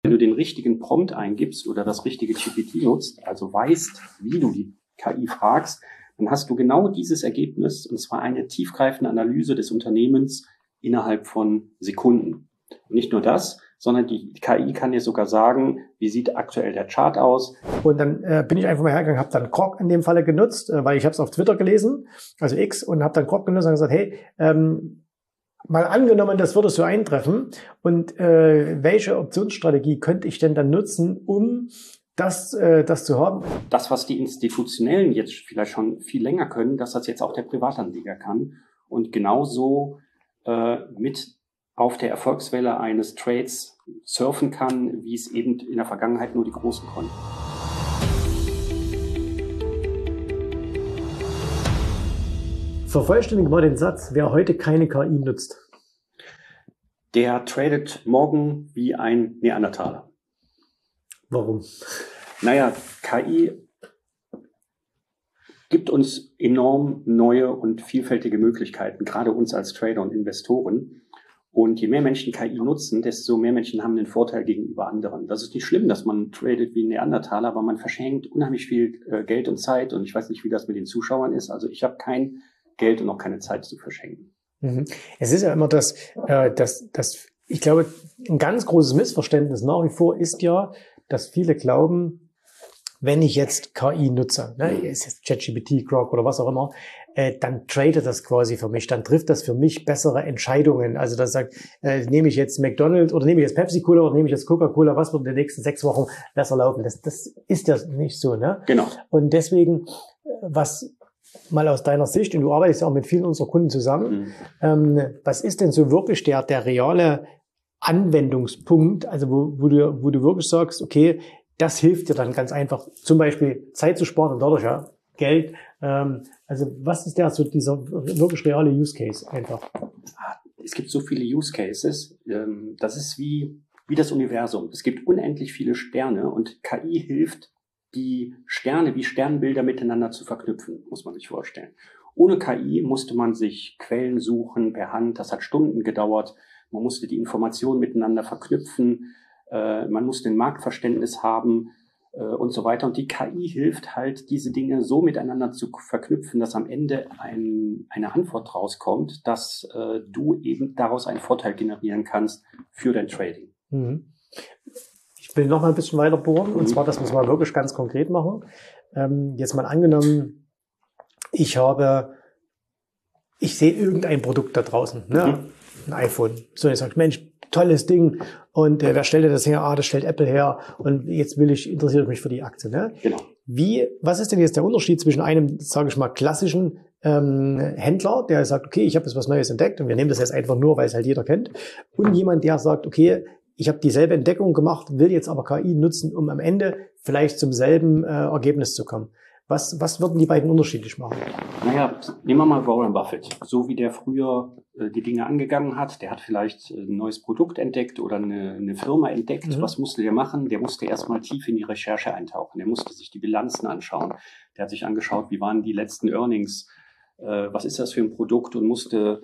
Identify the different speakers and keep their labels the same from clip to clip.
Speaker 1: Wenn du den richtigen Prompt eingibst oder das richtige GPT nutzt, also weißt, wie du die KI fragst, dann hast du genau dieses Ergebnis, und zwar eine tiefgreifende Analyse des Unternehmens innerhalb von Sekunden. Und nicht nur das, sondern die KI kann dir sogar sagen, wie sieht aktuell der Chart aus.
Speaker 2: Und dann bin ich einfach mal hergegangen, habe dann Grok in dem Falle genutzt, weil ich habe es auf Twitter gelesen, also X, und habe dann Grok genutzt und gesagt, hey, mal angenommen, das würde so eintreffen, und welche Optionsstrategie könnte ich denn dann nutzen, um das zu haben?
Speaker 1: Das, was die Institutionellen jetzt vielleicht schon viel länger können, dass das jetzt auch der Privatanleger kann und genauso mit auf der Erfolgswelle eines Trades surfen kann, wie es eben in der Vergangenheit nur die Großen konnten.
Speaker 2: Vervollständige mal den Satz, wer heute keine KI nutzt.
Speaker 1: Der tradet morgen wie ein Neandertaler.
Speaker 2: Warum?
Speaker 1: Naja, KI gibt uns enorm neue und vielfältige Möglichkeiten, gerade uns als Trader und Investoren. Und je mehr Menschen KI nutzen, desto mehr Menschen haben den Vorteil gegenüber anderen. Das ist nicht schlimm, dass man tradet wie ein Neandertaler, aber man verschenkt unheimlich viel Geld und Zeit. Und ich weiß nicht, wie das mit den Zuschauern ist. Also ich habe kein Geld und auch keine Zeit zu verschenken.
Speaker 2: Es ist ja immer ich glaube, ein ganz großes Missverständnis nach wie vor ist ja, dass viele glauben, wenn ich jetzt KI nutze, ist jetzt ChatGPT, Grok oder was auch immer, dann tradet das quasi für mich, dann trifft das für mich bessere Entscheidungen. Also das sagt, nehme ich jetzt McDonald's oder nehme ich jetzt Pepsi-Cola oder nehme ich jetzt Coca-Cola, was wird in den nächsten 6 Wochen besser laufen? Das ist ja nicht so, ne?
Speaker 1: Genau.
Speaker 2: Und deswegen, was mal aus deiner Sicht, und du arbeitest ja auch mit vielen unserer Kunden zusammen, was ist denn so wirklich der reale Anwendungspunkt, also wo du wirklich sagst, okay, das hilft dir dann ganz einfach, zum Beispiel Zeit zu sparen und dadurch ja Geld. Also was ist dieser wirklich reale Use Case einfach?
Speaker 1: Es gibt so viele Use Cases. Das ist wie das Universum. Es gibt unendlich viele Sterne und KI hilft, die Sterne wie Sternbilder miteinander zu verknüpfen, muss man sich vorstellen. Ohne KI musste man sich Quellen suchen per Hand. Das hat Stunden gedauert. Man musste die Informationen miteinander verknüpfen. Man musste ein Marktverständnis haben und so weiter. Und die KI hilft halt, diese Dinge so miteinander zu verknüpfen, dass am Ende eine Antwort rauskommt, dass du eben daraus einen Vorteil generieren kannst für dein Trading.
Speaker 2: Ich will noch mal ein bisschen weiter bohren, und zwar, das muss man wirklich ganz konkret machen. Jetzt mal angenommen, ich sehe irgendein Produkt da draußen, ne? Ein iPhone. So, ich sage, Mensch, tolles Ding. Und wer stellt das her? Das stellt Apple her. Und jetzt interessiere ich mich für die Aktie. Ne?
Speaker 1: Genau.
Speaker 2: Was ist denn jetzt der Unterschied zwischen einem, sage ich mal, klassischen Händler, der sagt, okay, ich habe jetzt was Neues entdeckt und wir nehmen das jetzt einfach nur, weil es halt jeder kennt, und jemand, der sagt, okay, ich habe dieselbe Entdeckung gemacht, will jetzt aber KI nutzen, um am Ende vielleicht zum selben Ergebnis zu kommen. Was würden die beiden unterschiedlich machen?
Speaker 1: Naja, nehmen wir mal Warren Buffett. So wie der früher die Dinge angegangen hat, der hat vielleicht ein neues Produkt entdeckt oder eine Firma entdeckt. Was musste der machen? Der musste erstmal tief in die Recherche eintauchen. Der musste sich die Bilanzen anschauen. Der hat sich angeschaut, wie waren die letzten Earnings, was ist das für ein Produkt, und musste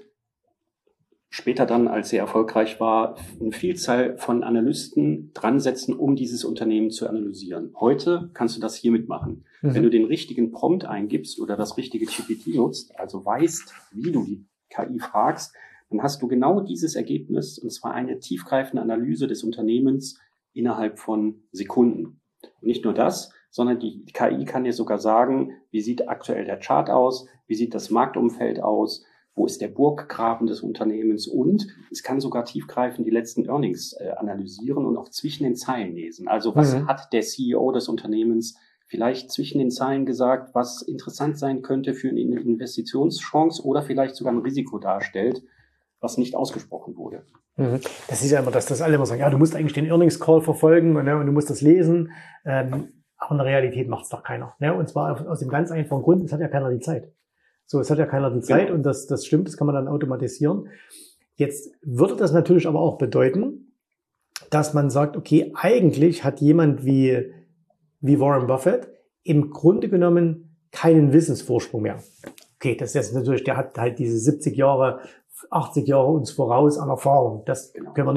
Speaker 1: später dann, als er erfolgreich war, eine Vielzahl von Analysten dran setzen, um dieses Unternehmen zu analysieren. Heute kannst du das hiermit machen. Wenn du den richtigen Prompt eingibst oder das richtige GPT nutzt, also weißt, wie du die KI fragst, dann hast du genau dieses Ergebnis, und zwar eine tiefgreifende Analyse des Unternehmens innerhalb von Sekunden. Und nicht nur das, sondern die KI kann dir sogar sagen, wie sieht aktuell der Chart aus, wie sieht das Marktumfeld aus, wo ist der Burggraben des Unternehmens, und es kann sogar tiefgreifend die letzten Earnings analysieren und auch zwischen den Zeilen lesen. Also was hat der CEO des Unternehmens vielleicht zwischen den Zeilen gesagt, was interessant sein könnte für eine Investitionschance oder vielleicht sogar ein Risiko darstellt, was nicht ausgesprochen wurde.
Speaker 2: Das ist ja immer, dass alle immer sagen, ja, du musst eigentlich den Earnings Call verfolgen und du musst das lesen. Aber in der Realität macht es doch keiner. Ne? Und zwar aus dem ganz einfachen Grund, es hat ja keiner die Zeit. So, es hat ja keiner die Zeit, und das stimmt, das kann man dann automatisieren. Jetzt würde das natürlich aber auch bedeuten, dass man sagt, okay, eigentlich hat jemand wie Warren Buffett im Grunde genommen keinen Wissensvorsprung mehr. Okay, das ist jetzt natürlich, der hat halt diese 70 Jahre, 80 Jahre uns voraus an Erfahrung. Das können wir nicht.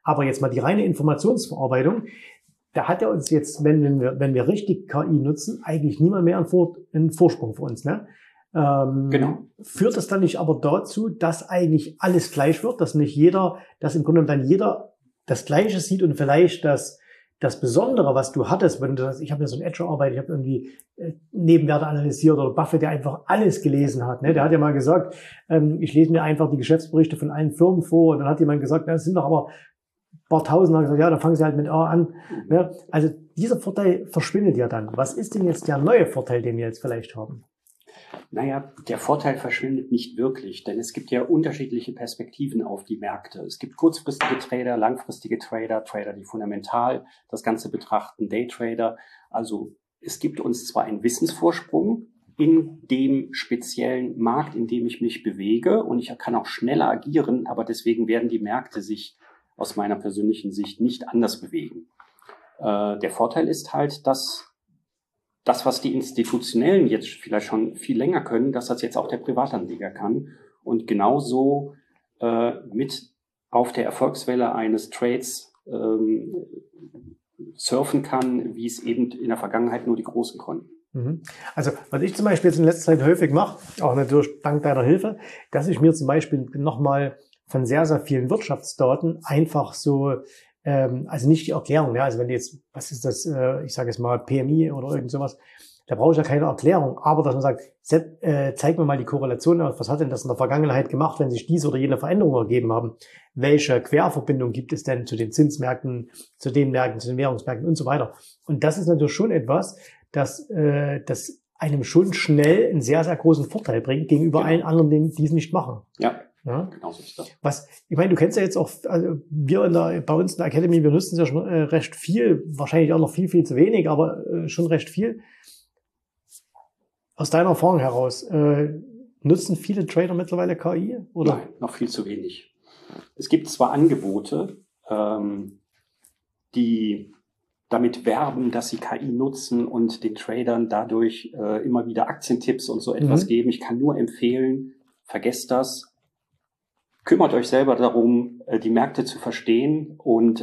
Speaker 2: Aber jetzt mal die reine Informationsverarbeitung, da hat er uns jetzt, wenn wir richtig KI nutzen, eigentlich niemand mehr einen Vorsprung für uns, ne?
Speaker 1: Genau.
Speaker 2: Führt es dann nicht aber dazu, dass eigentlich alles gleich wird, dass nicht jeder, dass im Grunde dann jeder das Gleiche sieht und vielleicht das Besondere, was du hattest, wenn du sagst, ich habe ja so eine Azure-Arbeit, ich habe irgendwie Nebenwerte analysiert oder Buffett, der einfach alles gelesen hat, ne? Der hat ja mal gesagt, ich lese mir einfach die Geschäftsberichte von allen Firmen vor und dann hat jemand gesagt, das sind doch aber paar Tausend, haben gesagt, ja, dann fangen sie halt mit A an. Ne? Also dieser Vorteil verschwindet ja dann. Was ist denn jetzt der neue Vorteil, den wir jetzt vielleicht haben?
Speaker 1: Naja, der Vorteil verschwindet nicht wirklich, denn es gibt ja unterschiedliche Perspektiven auf die Märkte. Es gibt kurzfristige Trader, langfristige Trader, Trader, die fundamental das Ganze betrachten, Daytrader. Also es gibt uns zwar einen Wissensvorsprung in dem speziellen Markt, in dem ich mich bewege und ich kann auch schneller agieren, aber deswegen werden die Märkte sich aus meiner persönlichen Sicht nicht anders bewegen. Der Vorteil ist halt, dass das, was die Institutionellen jetzt vielleicht schon viel länger können, dass das jetzt auch der Privatanleger kann und genauso mit auf der Erfolgswelle eines Trades surfen kann, wie es eben in der Vergangenheit nur die Großen konnten.
Speaker 2: Also, was ich zum Beispiel jetzt in letzter Zeit häufig mache, auch natürlich dank deiner Hilfe, dass ich mir zum Beispiel nochmal von sehr, sehr vielen Wirtschaftsdaten einfach so, also nicht die Erklärung, ja, also wenn du jetzt, was ist das, ich sage jetzt mal PMI oder irgend sowas, da brauche ich ja keine Erklärung, aber dass man sagt, zeig mir mal die Korrelation aus, was hat denn das in der Vergangenheit gemacht, wenn sich diese oder jene Veränderungen ergeben haben? Welche Querverbindung gibt es denn zu den Zinsmärkten, zu den Märkten, zu den Währungsmärkten und so weiter? Und das ist natürlich schon etwas, das einem schon schnell einen sehr, sehr großen Vorteil bringt gegenüber allen anderen, die es nicht machen.
Speaker 1: Ja. Ja, genau so ist
Speaker 2: das. Ich meine, du kennst ja jetzt auch, also bei uns in der Academy, wir nutzen es ja schon recht viel, wahrscheinlich auch noch viel, viel zu wenig, aber schon recht viel. Aus deiner Erfahrung heraus, nutzen viele Trader mittlerweile KI? Oder?
Speaker 1: Nein, noch viel zu wenig. Es gibt zwar Angebote, die damit werben, dass sie KI nutzen und den Tradern dadurch immer wieder Aktientipps und so etwas geben. Ich kann nur empfehlen, vergesst das. Kümmert euch selber darum, die Märkte zu verstehen und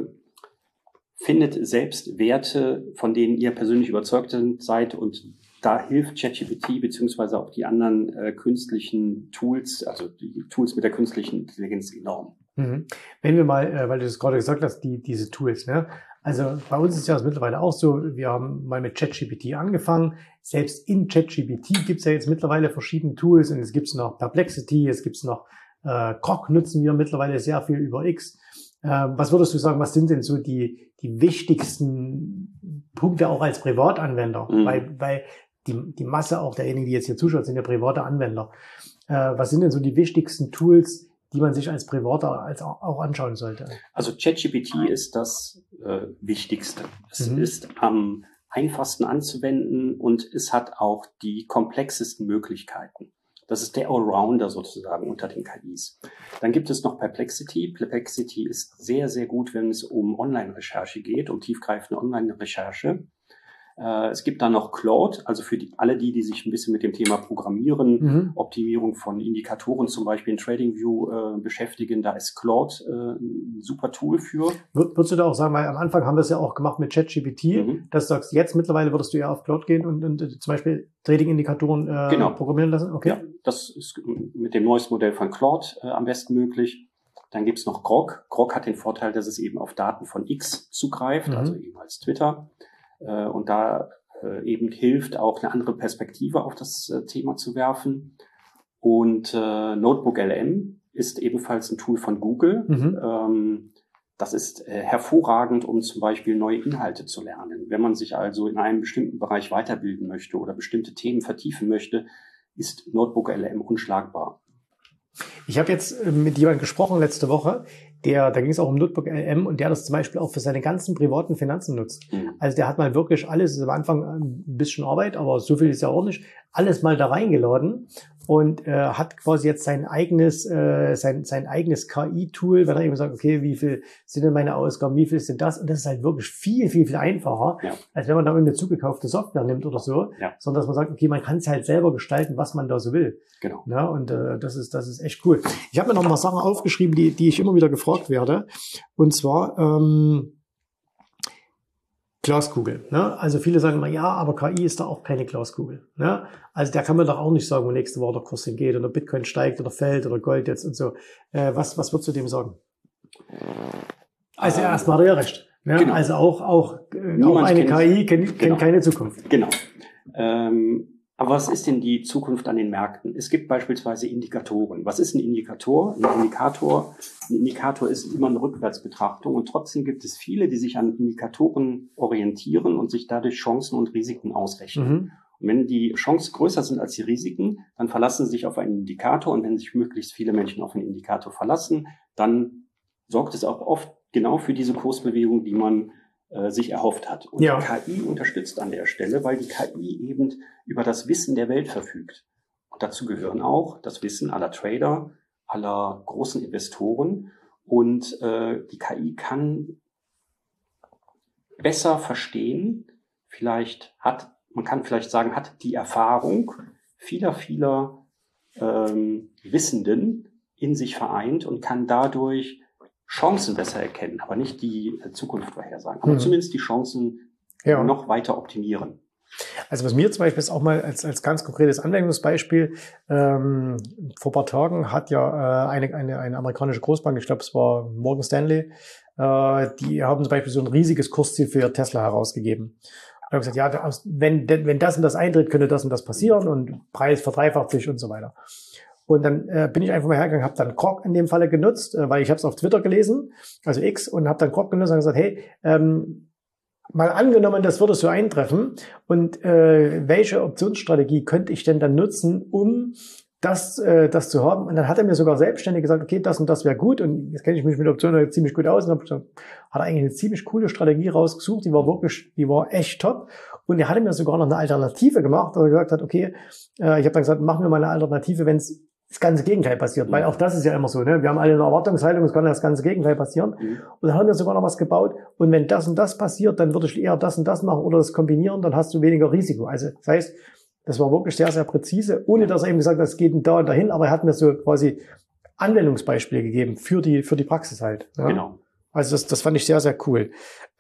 Speaker 1: findet selbst Werte, von denen ihr persönlich überzeugt seid. Und da hilft ChatGPT beziehungsweise auch die anderen künstlichen Tools, also die Tools mit der künstlichen Intelligenz enorm.
Speaker 2: Wenn wir mal, weil du das gerade gesagt hast, diese Tools, ne? Also bei uns ist ja das mittlerweile auch so, wir haben mal mit ChatGPT angefangen. Selbst in ChatGPT gibt es ja jetzt mittlerweile verschiedene Tools und es gibt noch Perplexity, es gibt noch Grok nutzen wir mittlerweile sehr viel über X. Was würdest du sagen, was sind denn so die wichtigsten Punkte auch als Privatanwender? Weil die Masse auch derjenigen, die jetzt hier zuschaut, sind ja private Anwender. Was sind denn so die wichtigsten Tools, die man sich als Privater auch anschauen sollte?
Speaker 1: Also ChatGPT ist das Wichtigste. Es ist am einfachsten anzuwenden und es hat auch die komplexesten Möglichkeiten. Das ist der Allrounder sozusagen unter den KIs. Dann gibt es noch Perplexity. Perplexity ist sehr, sehr gut, wenn es um Online-Recherche geht, um tiefgreifende Online-Recherche. Es gibt dann noch Claude, also für alle die sich ein bisschen mit dem Thema Programmieren, Optimierung von Indikatoren zum Beispiel in TradingView beschäftigen. Da ist Claude ein super Tool für.
Speaker 2: Würdest du da auch sagen, weil am Anfang haben wir es ja auch gemacht mit ChatGPT, dass du sagst, jetzt mittlerweile würdest du ja auf Claude gehen und zum Beispiel Trading-Indikatoren programmieren lassen? Okay.
Speaker 1: Ja, das ist mit dem neuesten Modell von Claude am besten möglich. Dann gibt's noch Grok. Grok hat den Vorteil, dass es eben auf Daten von X zugreift, also eben als Twitter. Und da eben hilft, auch eine andere Perspektive auf das Thema zu werfen. Und NotebookLM ist ebenfalls ein Tool von Google. Das ist hervorragend, um zum Beispiel neue Inhalte zu lernen. Wenn man sich also in einem bestimmten Bereich weiterbilden möchte oder bestimmte Themen vertiefen möchte, ist NotebookLM unschlagbar.
Speaker 2: Ich habe jetzt mit jemandem gesprochen letzte Woche, da ging es auch um NotebookLM und der das zum Beispiel auch für seine ganzen privaten Finanzen nutzt. Also der hat mal wirklich alles, am Anfang ein bisschen Arbeit, aber so viel ist ja auch nicht, alles mal da reingeladen und hat quasi jetzt sein eigenes KI-Tool, wenn er eben sagt, okay, wie viel sind denn meine Ausgaben, wie viel ist denn das? Und das ist halt wirklich viel, viel, viel einfacher, als wenn man da irgendeine zugekaufte Software nimmt oder so, sondern dass man sagt, okay, man kann es halt selber gestalten, was man da so will.
Speaker 1: Genau.
Speaker 2: Ja, und das ist echt cool. Ich habe mir noch mal Sachen aufgeschrieben, die ich immer wieder gefragt werde. Und zwar Glaskugel. Ne? Also viele sagen immer, ja, aber KI ist da auch keine Glaskugel. Ne? Also der kann man doch auch nicht sagen, wo nächste Woche der Kurs hingeht oder Bitcoin steigt oder fällt oder Gold jetzt und so. Was würdest du dem sagen? Also erstmal hat er ja recht. Ne? Genau. Also auch eine KI kennt keine Zukunft.
Speaker 1: Genau. Aber was ist denn die Zukunft an den Märkten? Es gibt beispielsweise Indikatoren. Was ist ein Indikator? Ein Indikator ist immer eine Rückwärtsbetrachtung und trotzdem gibt es viele, die sich an Indikatoren orientieren und sich dadurch Chancen und Risiken ausrechnen. Mhm. Und wenn die Chancen größer sind als die Risiken, dann verlassen sie sich auf einen Indikator und wenn sich möglichst viele Menschen auf einen Indikator verlassen, dann sorgt es auch oft genau für diese Kursbewegung, die man sich erhofft hat. Und die KI unterstützt an der Stelle, weil die KI eben über das Wissen der Welt verfügt. Und dazu gehören auch das Wissen aller Trader, aller großen Investoren. Und die KI kann besser verstehen, man kann vielleicht sagen, hat die Erfahrung vieler Wissenden in sich vereint und kann dadurch Chancen besser erkennen, aber nicht die Zukunft vorhersagen, aber zumindest die Chancen noch weiter optimieren.
Speaker 2: Also was mir zum Beispiel ist auch mal als ganz konkretes Anwendungsbeispiel, vor ein paar Tagen hat ja eine amerikanische Großbank, ich glaube es war Morgan Stanley, die haben zum Beispiel so ein riesiges Kursziel für ihr Tesla herausgegeben. Und haben gesagt, ja, wenn das und das eintritt, könnte das und das passieren und Preis verdreifacht sich und so weiter. Und dann bin ich einfach mal hergegangen, habe dann Grok in dem Falle genutzt, weil ich habe es auf Twitter gelesen, also X, und habe dann Grok genutzt und gesagt, hey, mal angenommen, das würde so eintreffen und welche Optionsstrategie könnte ich denn dann nutzen, um das zu haben? Und dann hat er mir sogar selbstständig gesagt, okay, das und das wäre gut und jetzt kenne ich mich mit Optionen ziemlich gut aus und habe gesagt, hat er eigentlich eine ziemlich coole Strategie rausgesucht, die war echt top. Und er hatte mir sogar noch eine Alternative gemacht, weil er gesagt hat, okay, ich habe dann gesagt, machen wir mal eine Alternative, wenn es das ganze Gegenteil passiert, weil auch das ist ja immer so, ne? Wir haben alle eine Erwartungshaltung, es kann das ganze Gegenteil passieren. Mhm. Und dann haben wir sogar noch was gebaut. Und wenn das und das passiert, dann würde ich eher das und das machen oder das kombinieren, dann hast du weniger Risiko. Also das heißt, das war wirklich sehr, sehr präzise, ohne dass er eben gesagt hat, es geht da und dahin, aber er hat mir so quasi Anwendungsbeispiele gegeben für die Praxis halt. Ja?
Speaker 1: Genau.
Speaker 2: Also das fand ich sehr, sehr cool.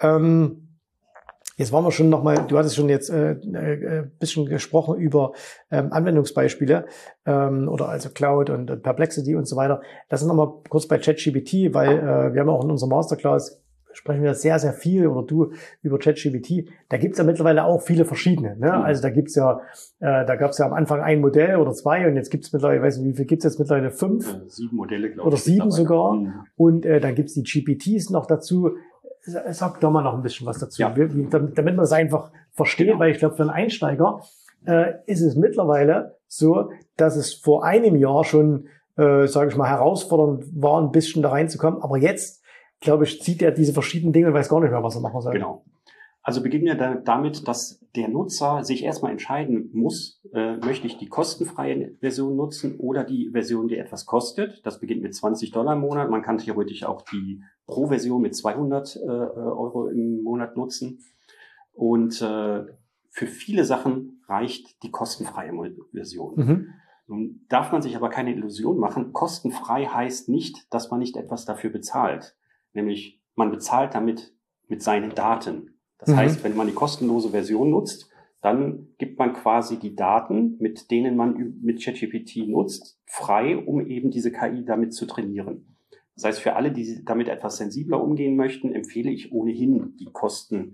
Speaker 2: Jetzt waren wir schon nochmal, du hattest schon jetzt bisschen gesprochen über Anwendungsbeispiele oder also Cloud und Perplexity und so weiter. Lass uns nochmal kurz bei ChatGPT, weil wir haben auch in unserer Masterclass, sprechen wir sehr, sehr viel oder du über ChatGPT. Da gibt's ja mittlerweile auch viele verschiedene. Ne? Also da gibt's ja, da gab's ja am Anfang ein Modell oder zwei und jetzt gibt's mittlerweile, ich weiß nicht, wie viel gibt's jetzt mittlerweile? 5?
Speaker 1: 7 Modelle, glaube ich.
Speaker 2: Oder 7 sogar. Mhm. Und dann gibt's die GPTs noch dazu. Sag doch mal noch ein bisschen was dazu, damit man es einfach versteht, genau. Weil ich glaube, für einen Einsteiger ist es mittlerweile so, dass es vor einem Jahr schon, sage ich mal, herausfordernd war, ein bisschen da reinzukommen. Aber jetzt, glaube ich, zieht er diese verschiedenen Dinge und weiß gar nicht mehr, was er machen soll.
Speaker 1: Genau. Also beginnen wir damit, dass der Nutzer sich erstmal entscheiden muss, möchte ich die kostenfreie Version nutzen oder die Version, die etwas kostet. Das beginnt mit $20 im Monat. Man kann theoretisch auch die Pro-Version mit 200 Euro im Monat nutzen. Und für viele Sachen reicht die kostenfreie Version. Mhm. Nun darf man sich aber keine Illusion machen. Kostenfrei heißt nicht, dass man nicht etwas dafür bezahlt. Nämlich, man bezahlt damit mit seinen Daten. Das heißt, wenn man die kostenlose Version nutzt, dann gibt man quasi die Daten, mit denen man mit ChatGPT nutzt, frei, um eben diese KI damit zu trainieren. Das heißt, für alle, die damit etwas sensibler umgehen möchten, empfehle ich ohnehin die Kosten,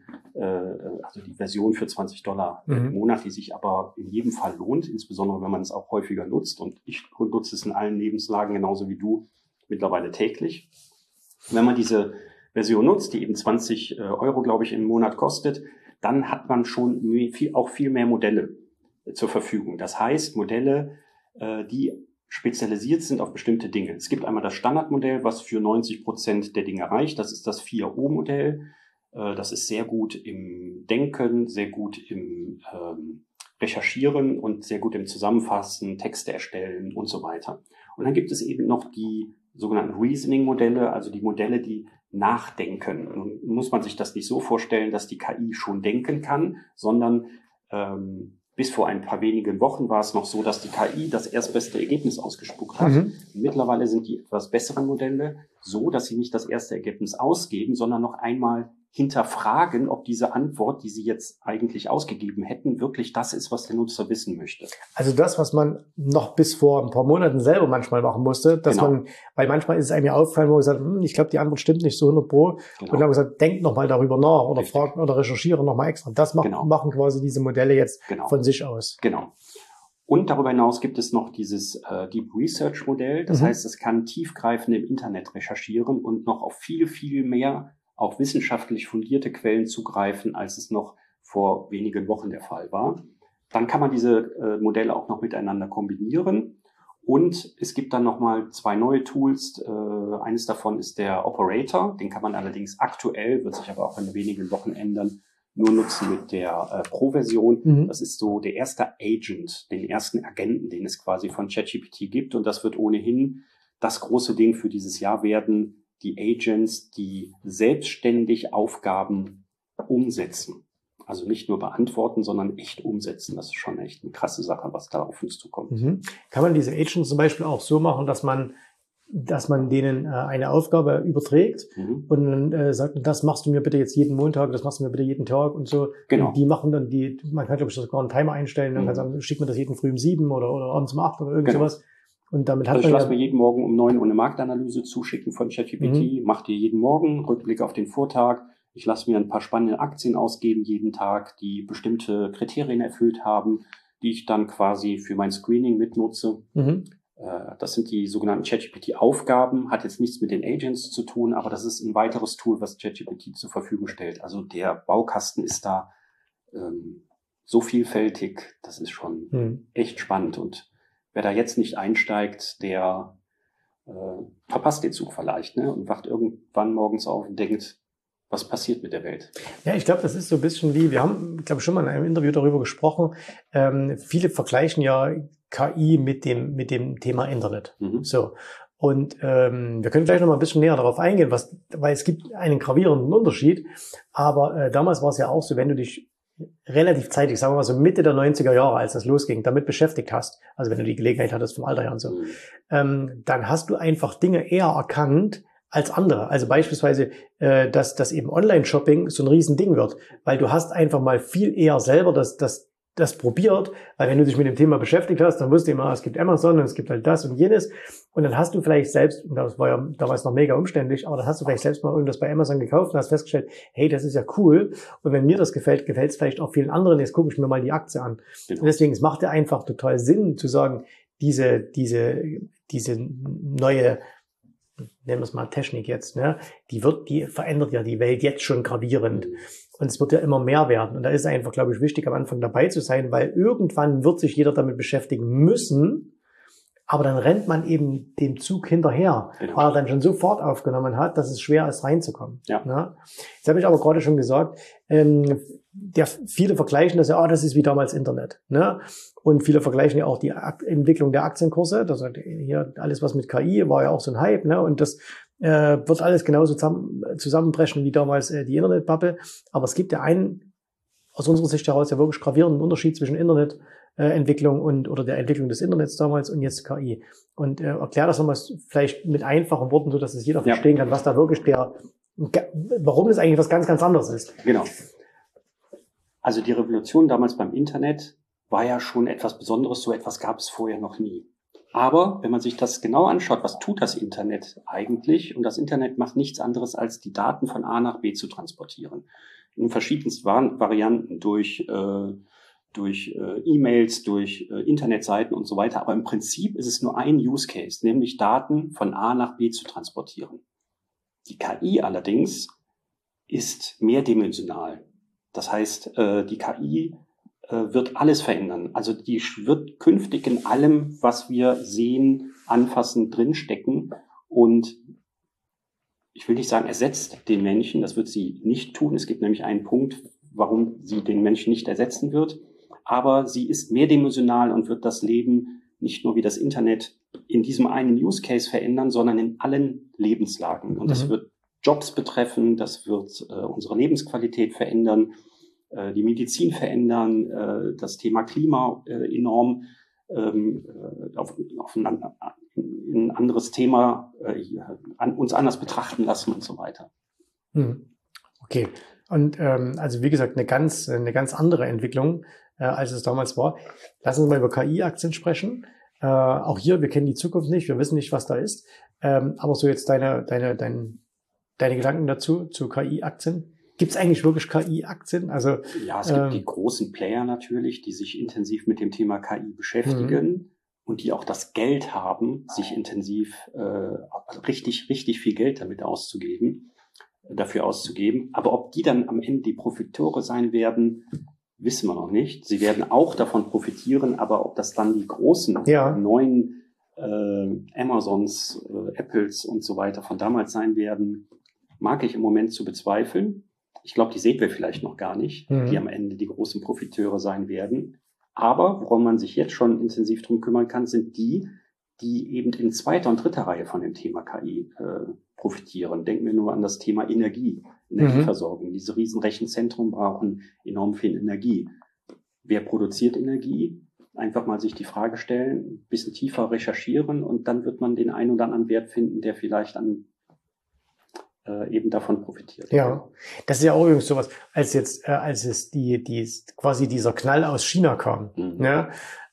Speaker 1: also die Version für $20 im Monat, die sich aber in jedem Fall lohnt, insbesondere wenn man es auch häufiger nutzt. Und ich nutze es in allen Lebenslagen genauso wie du mittlerweile täglich. Wenn man diese Version nutzt, die eben 20 Euro, glaube ich, im Monat kostet, dann hat man schon viel mehr Modelle zur Verfügung. Das heißt, Modelle, die spezialisiert sind auf bestimmte Dinge. Es gibt einmal das Standardmodell, was für 90% der Dinge reicht. Das ist das 4O-Modell. Das ist sehr gut im Denken, sehr gut im Recherchieren und sehr gut im Zusammenfassen, Texte erstellen und so weiter. Und dann gibt es eben noch die sogenannten Reasoning-Modelle, also die Modelle, die nachdenken. Nun muss man sich das nicht so vorstellen, dass die KI schon denken kann, sondern bis vor ein paar wenigen Wochen war es noch so, dass die KI das erstbeste Ergebnis ausgespuckt hat. Mittlerweile sind die etwas besseren Modelle so, dass sie nicht das erste Ergebnis ausgeben, sondern noch einmal hinterfragen, ob diese Antwort, die sie jetzt eigentlich ausgegeben hätten, wirklich das ist, was der Nutzer wissen möchte.
Speaker 2: Also das, was man noch bis vor ein paar Monaten selber manchmal machen musste, dass man, weil manchmal ist es einem ja aufgefallen, wo man gesagt, ich glaube, die Antwort stimmt nicht so 100%. Und dann haben wir gesagt, denkt nochmal darüber nach oder fragt oder recherchiere nochmal extra. Das machen quasi diese Modelle jetzt von sich aus.
Speaker 1: Genau. Und darüber hinaus gibt es noch dieses Deep Research Modell. Das heißt, es kann tiefgreifend im Internet recherchieren und noch auf viel, viel mehr auch wissenschaftlich fundierte Quellen zugreifen, als es noch vor wenigen Wochen der Fall war. Dann kann man diese Modelle auch noch miteinander kombinieren. Und es gibt dann nochmal 2 neue Tools. Eines davon ist der Operator. Den kann man allerdings aktuell, wird sich aber auch in wenigen Wochen ändern, nur nutzen mit der Pro-Version. Das ist so der erste Agent, den ersten Agenten, den es quasi von ChatGPT gibt. Und das wird ohnehin das große Ding für dieses Jahr werden, die Agents, die selbstständig Aufgaben umsetzen. Also nicht nur beantworten, sondern echt umsetzen. Das ist schon echt eine krasse Sache, was da auf uns zukommt.
Speaker 2: Kann man diese Agents zum Beispiel auch so machen, dass man denen eine Aufgabe überträgt und dann sagt, das machst du mir bitte jetzt jeden Montag, das machst du mir bitte jeden Tag und so.
Speaker 1: Genau.
Speaker 2: Und die machen dann man kann, glaube ich, sogar einen Timer einstellen, dann kann sagen, schick mir das jeden früh um 7 oder abends um 8 oder irgend sowas. Und damit hat
Speaker 1: ich lasse mir jeden Morgen um 9 Uhr eine Marktanalyse zuschicken von ChatGPT, mache dir jeden Morgen Rückblick auf den Vortag. Ich lasse mir ein paar spannende Aktien ausgeben jeden Tag, die bestimmte Kriterien erfüllt haben, die ich dann quasi für mein Screening mitnutze. Das sind die sogenannten ChatGPT-Aufgaben, hat jetzt nichts mit den Agents zu tun, aber das ist ein weiteres Tool, was ChatGPT zur Verfügung stellt. Also der Baukasten ist da so vielfältig, das ist schon echt spannend. Und wer da jetzt nicht einsteigt, der verpasst den Zug vielleicht, ne? Und wacht irgendwann morgens auf und denkt, was passiert mit der Welt?
Speaker 2: Ja, ich glaube, das ist so ein bisschen wir haben, glaube ich, schon mal in einem Interview darüber gesprochen, viele vergleichen ja KI mit dem Thema Internet. So. Und wir können gleich noch mal ein bisschen näher darauf eingehen, weil es gibt einen gravierenden Unterschied. Aber damals war es ja auch so, wenn du dich relativ zeitig, sagen wir mal so Mitte der 90er Jahre, als das losging, damit beschäftigt hast, also wenn du die Gelegenheit hattest vom Alter her und so, dann hast du einfach Dinge eher erkannt als andere. Also beispielsweise, dass eben Online-Shopping so ein Riesending wird, weil du hast einfach mal viel eher selber das probiert, weil wenn du dich mit dem Thema beschäftigt hast, dann wusstest du immer, es gibt Amazon und es gibt halt das und jenes und dann hast du vielleicht selbst, und das war ja damals noch mega umständlich, aber dann hast du vielleicht selbst mal irgendwas bei Amazon gekauft und hast festgestellt, hey, das ist ja cool und wenn mir das gefällt, gefällt es vielleicht auch vielen anderen, jetzt gucke ich mir mal die Aktie an. Genau. Und deswegen, es macht ja einfach total Sinn zu sagen, diese neue, nennen wir es mal Technik jetzt, ne, die verändert ja die Welt jetzt schon gravierend. Und es wird ja immer mehr werden. Und da ist es einfach, glaube ich, wichtig, am Anfang dabei zu sein, weil irgendwann wird sich jeder damit beschäftigen müssen. Aber dann rennt man eben dem Zug hinterher, weil er dann schon so Fahrt aufgenommen hat, dass es schwer ist, reinzukommen. Ja. Ne? Jetzt habe ich aber gerade schon gesagt, viele vergleichen das ja, das ist wie damals Internet. Ne? Und viele vergleichen ja auch die Entwicklung der Aktienkurse. Das heißt, hier alles, was mit KI war ja auch so ein Hype. Ne? Und das wird alles genauso zusammenbrechen wie damals die Internetbubble. Aber es gibt ja einen, aus unserer Sicht heraus, ja wirklich gravierenden Unterschied zwischen Internetentwicklung oder der Entwicklung des Internets damals und jetzt KI. Und erklär das nochmal vielleicht mit einfachen Worten, so dass es jeder verstehen kann, was da wirklich warum das eigentlich was ganz, ganz anderes ist.
Speaker 1: Genau. Also die Revolution damals beim Internet war ja schon etwas Besonderes, so etwas gab es vorher noch nie. Aber wenn man sich das genau anschaut, was tut das Internet eigentlich? Und das Internet macht nichts anderes, als die Daten von A nach B zu transportieren. In verschiedensten Varianten durch E-Mails, durch Internetseiten und so weiter. Aber im Prinzip ist es nur ein Use Case, nämlich Daten von A nach B zu transportieren. Die KI allerdings ist mehrdimensional. Das heißt, die KI wird alles verändern. Also die wird künftig in allem, was wir sehen, anfassen, drinstecken. Und ich will nicht sagen, ersetzt den Menschen, das wird sie nicht tun. Es gibt nämlich einen Punkt, warum sie den Menschen nicht ersetzen wird. Aber sie ist mehrdimensional und wird das Leben nicht nur wie das Internet in diesem einen Use Case verändern, sondern in allen Lebenslagen. Und das wird Jobs betreffen, das wird unsere Lebensqualität verändern, die Medizin verändern, das Thema Klima enorm auf ein anderes Thema uns anders betrachten lassen und so weiter.
Speaker 2: Okay. Und also wie gesagt, eine ganz andere Entwicklung, als es damals war. Lass uns mal über KI-Aktien sprechen. Auch hier, wir kennen die Zukunft nicht, wir wissen nicht, was da ist. Aber so jetzt deine Gedanken dazu, zu KI-Aktien. Gibt es eigentlich wirklich KI-Aktien? Also,
Speaker 1: ja, es gibt die großen Player natürlich, die sich intensiv mit dem Thema KI beschäftigen und die auch das Geld haben, sich intensiv, richtig viel Geld dafür auszugeben. Aber ob die dann am Ende die Profiteure sein werden, wissen wir noch nicht. Sie werden auch davon profitieren, aber ob das dann die großen neuen Amazons, Apples und so weiter von damals sein werden, mag ich im Moment zu bezweifeln. Ich glaube, die sehen wir vielleicht noch gar nicht, die am Ende die großen Profiteure sein werden. Aber worum man sich jetzt schon intensiv drum kümmern kann, sind die eben in zweiter und dritter Reihe von dem Thema KI profitieren. Denken wir nur an das Thema Energieversorgung. Diese riesen Rechenzentren brauchen enorm viel Energie. Wer produziert Energie? Einfach mal sich die Frage stellen, ein bisschen tiefer recherchieren und dann wird man den einen oder anderen Wert finden, der vielleicht eben davon profitiert.
Speaker 2: Ja, das ist ja auch übrigens sowas, als es quasi dieser Knall aus China kam, ne?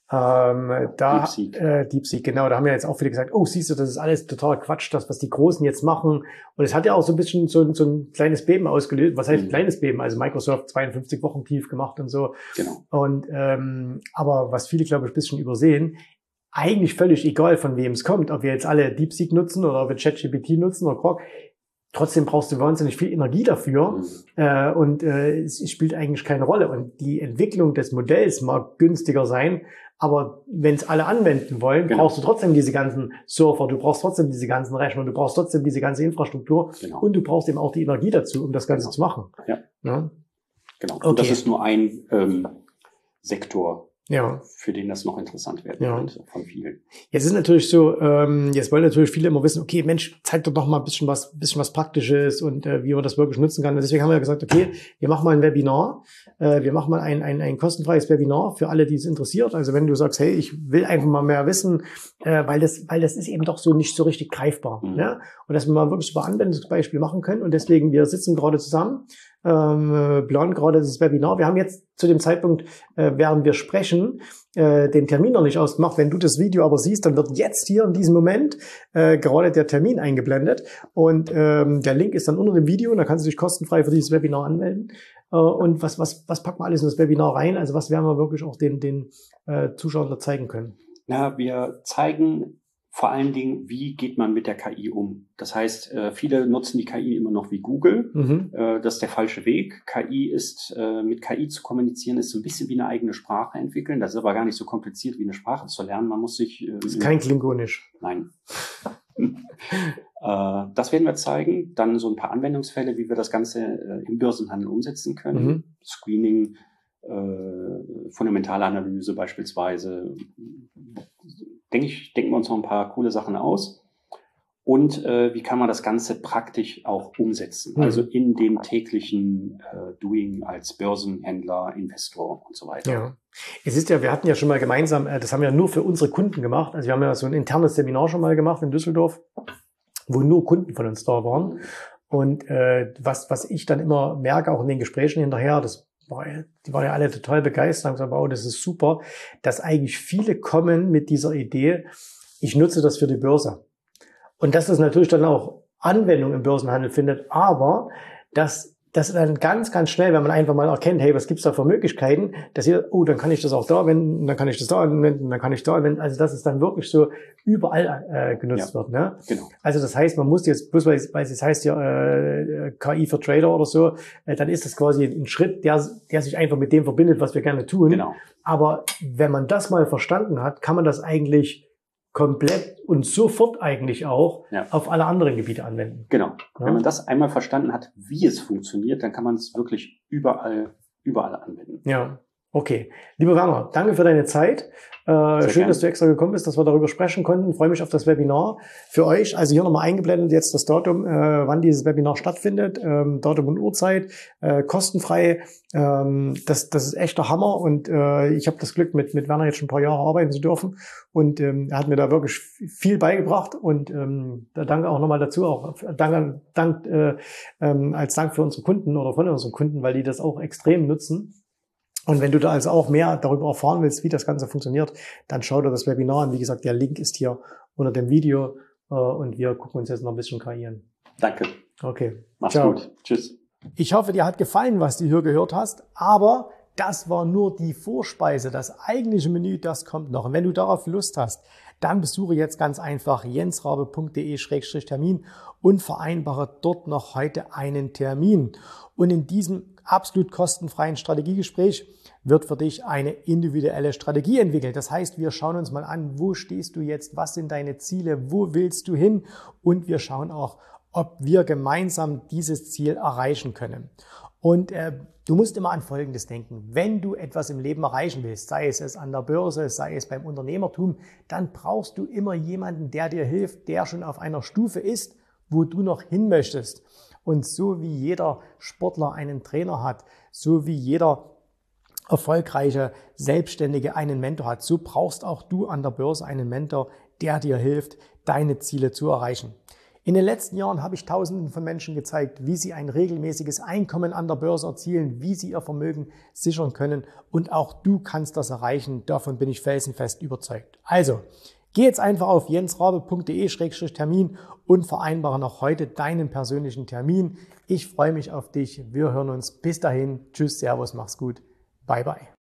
Speaker 2: DeepSeek, genau, da haben ja jetzt auch viele gesagt, oh, siehst du, das ist alles total Quatsch, das, was die Großen jetzt machen. Und es hat ja auch so ein bisschen so ein kleines Beben ausgelöst. Was heißt kleines Beben? Also Microsoft 52 Wochen tief gemacht und so.
Speaker 1: Genau.
Speaker 2: Und aber was viele, glaube ich, ein bisschen übersehen, eigentlich völlig egal, von wem es kommt, ob wir jetzt alle DeepSeek nutzen oder ob wir ChatGPT nutzen oder Grok. Trotzdem brauchst du wahnsinnig viel Energie dafür und es spielt eigentlich keine Rolle. Und die Entwicklung des Modells mag günstiger sein, aber wenn es alle anwenden wollen, brauchst du trotzdem diese ganzen Server, du brauchst trotzdem diese ganzen Rechner, du brauchst trotzdem diese ganze Infrastruktur und du brauchst eben auch die Energie dazu, um das Ganze zu machen.
Speaker 1: Ja. Genau.
Speaker 2: Okay.
Speaker 1: Und das ist nur ein Sektor, für den das noch interessant werden könnte von vielen.
Speaker 2: Jetzt ist natürlich so, jetzt wollen natürlich viele immer wissen, okay, Mensch, zeig doch mal ein bisschen was Praktisches und wie man das wirklich nutzen kann. Und deswegen haben wir gesagt, okay, wir machen mal ein Webinar, wir machen mal ein kostenfreies Webinar für alle, die es interessiert. Also wenn du sagst, hey, ich will einfach mal mehr wissen, weil das ist eben doch so nicht so richtig greifbar. Ne? Und dass wir mal wirklich so ein Anwendungsbeispiel machen können. Und deswegen, wir sitzen gerade zusammen, planen gerade das Webinar. Wir haben jetzt zu dem Zeitpunkt, während wir sprechen, den Termin noch nicht ausgemacht. Wenn du das Video aber siehst, dann wird jetzt hier in diesem Moment gerade der Termin eingeblendet und der Link ist dann unter dem Video und da kannst du dich kostenfrei für dieses Webinar anmelden. Und was packen wir alles in das Webinar rein? Also was werden wir wirklich auch den Zuschauern da zeigen können?
Speaker 1: Na, wir zeigen vor allen Dingen, wie geht man mit der KI um? Das heißt, viele nutzen die KI immer noch wie Google. Das ist der falsche Weg. Mit KI zu kommunizieren, ist so ein bisschen wie eine eigene Sprache entwickeln. Das ist aber gar nicht so kompliziert, wie eine Sprache zu lernen. Man muss sich...
Speaker 2: das ist kein Klingonisch.
Speaker 1: Nein. Das werden wir zeigen. Dann so ein paar Anwendungsfälle, wie wir das Ganze im Börsenhandel umsetzen können. Screening, fundamentale Analyse beispielsweise. Denken wir uns noch ein paar coole Sachen aus. Und wie kann man das Ganze praktisch auch umsetzen? Also in dem täglichen Doing als Börsenhändler, Investor und so weiter.
Speaker 2: Ja. Es ist ja, wir hatten ja schon mal gemeinsam, das haben wir ja nur für unsere Kunden gemacht. Also wir haben ja so ein internes Seminar schon mal gemacht in Düsseldorf, wo nur Kunden von uns da waren. Und was ich dann immer merke, auch in den Gesprächen hinterher, die waren ja alle total begeistert, haben gesagt, wow, das ist super, dass eigentlich viele kommen mit dieser Idee, ich nutze das für die Börse. Und dass das natürlich dann auch Anwendung im Börsenhandel findet, aber dass dann ganz, ganz schnell, wenn man einfach mal erkennt, hey, was gibt's da für Möglichkeiten, dass ihr, dann kann ich das auch da anwenden, dann kann ich das da anwenden, dann kann ich da anwenden, also dass es dann wirklich so überall genutzt wird. Ne?
Speaker 1: Genau.
Speaker 2: Also das heißt, man muss jetzt, bloß weil es heißt ja KI für Trader oder so, dann ist das quasi ein Schritt, der sich einfach mit dem verbindet, was wir gerne tun.
Speaker 1: Genau.
Speaker 2: Aber wenn man das mal verstanden hat, kann man das eigentlich komplett und sofort eigentlich auch auf alle anderen Gebiete anwenden.
Speaker 1: Genau. Ja. Wenn man das einmal verstanden hat, wie es funktioniert, dann kann man es wirklich überall anwenden.
Speaker 2: Ja. Okay. Lieber Werner, danke für deine Zeit. Schön, dass du extra gekommen bist, dass wir darüber sprechen konnten. Freue mich auf das Webinar für euch. Also hier nochmal eingeblendet jetzt das Datum, wann dieses Webinar stattfindet. Datum und Uhrzeit, kostenfrei. Das ist echt der Hammer. Und ich habe das Glück, mit Werner jetzt schon ein paar Jahre arbeiten zu dürfen. Und er hat mir da wirklich viel beigebracht. Und da danke auch nochmal dazu, auch als Dank für unsere Kunden oder von unseren Kunden, weil die das auch extrem nutzen. Und wenn du da also auch mehr darüber erfahren willst, wie das Ganze funktioniert, dann schau dir das Webinar an. Wie gesagt, der Link ist hier unter dem Video und wir gucken uns jetzt noch ein bisschen kreieren.
Speaker 1: Danke.
Speaker 2: Okay.
Speaker 1: Mach's gut. Tschüss.
Speaker 2: Ich hoffe, dir hat gefallen, was du hier gehört hast, aber das war nur die Vorspeise. Das eigentliche Menü, das kommt noch. Und wenn du darauf Lust hast, dann besuche jetzt ganz einfach jensrabe.de/Termin und vereinbare dort noch heute einen Termin. Und in diesem absolut kostenfreien Strategiegespräch wird für dich eine individuelle Strategie entwickelt. Das heißt, wir schauen uns mal an, wo stehst du jetzt, was sind deine Ziele, wo willst du hin? Und wir schauen auch, ob wir gemeinsam dieses Ziel erreichen können. Und du musst immer an Folgendes denken. Wenn du etwas im Leben erreichen willst, sei es an der Börse, sei es beim Unternehmertum, dann brauchst du immer jemanden, der dir hilft, der schon auf einer Stufe ist, wo du noch hin möchtest. Und so wie jeder Sportler einen Trainer hat, so wie jeder erfolgreiche Selbstständige einen Mentor hat, so brauchst auch du an der Börse einen Mentor, der dir hilft, deine Ziele zu erreichen. In den letzten Jahren habe ich Tausenden von Menschen gezeigt, wie sie ein regelmäßiges Einkommen an der Börse erzielen, wie sie ihr Vermögen sichern können. Und auch du kannst das erreichen. Davon bin ich felsenfest überzeugt. Also, geh jetzt einfach auf jensrabe.de/Termin und vereinbare noch heute deinen persönlichen Termin. Ich freue mich auf dich. Wir hören uns. Bis dahin. Tschüss, Servus, mach's gut. Bye, bye.